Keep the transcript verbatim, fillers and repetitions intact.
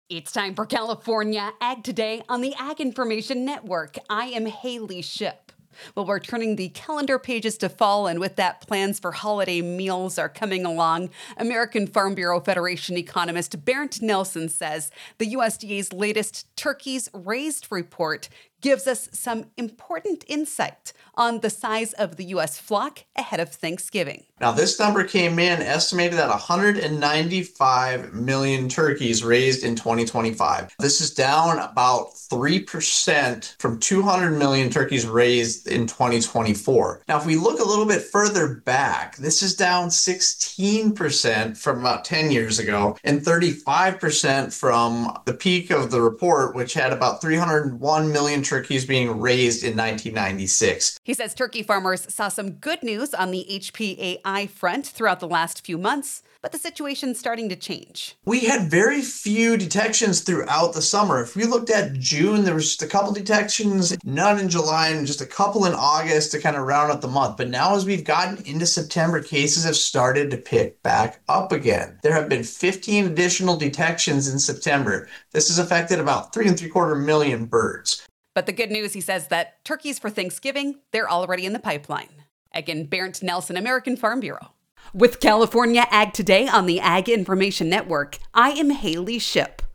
It's time for California Ag Today on the Ag Information Network. I am Haley Ship. Well, we're turning the calendar pages to fall, and with that, plans for holiday meals are coming along. American Farm Bureau Federation economist Bernd Nelson says the U S D A's latest Turkeys Raised report gives us some important insight on the size of the U S flock ahead of Thanksgiving. Now, this number came in estimated at one hundred ninety-five million turkeys raised in twenty twenty-five. This is down about three percent from two hundred million turkeys raised in twenty twenty-four. Now, if we look a little bit further back, this is down sixteen percent from about ten years ago and thirty-five percent from the peak of the report, which had about three hundred one million turkeys being raised in nineteen ninety-six. He says turkey farmers saw some good news on the H P A I front throughout the last few months, but the situation's starting to change. We had very few detections throughout the summer. If we looked at June, there was just a couple detections, none in July, and just a couple in August to kind of round out the month. But now as we've gotten into September, cases have started to pick back up again. There have been fifteen additional detections in September. This has affected about three and three quarter million birds. But the good news, he says, that turkeys for Thanksgiving, they're already in the pipeline. Again, Bernd Nelson, American Farm Bureau. With California Ag Today on the Ag Information Network, I am Haley Ship.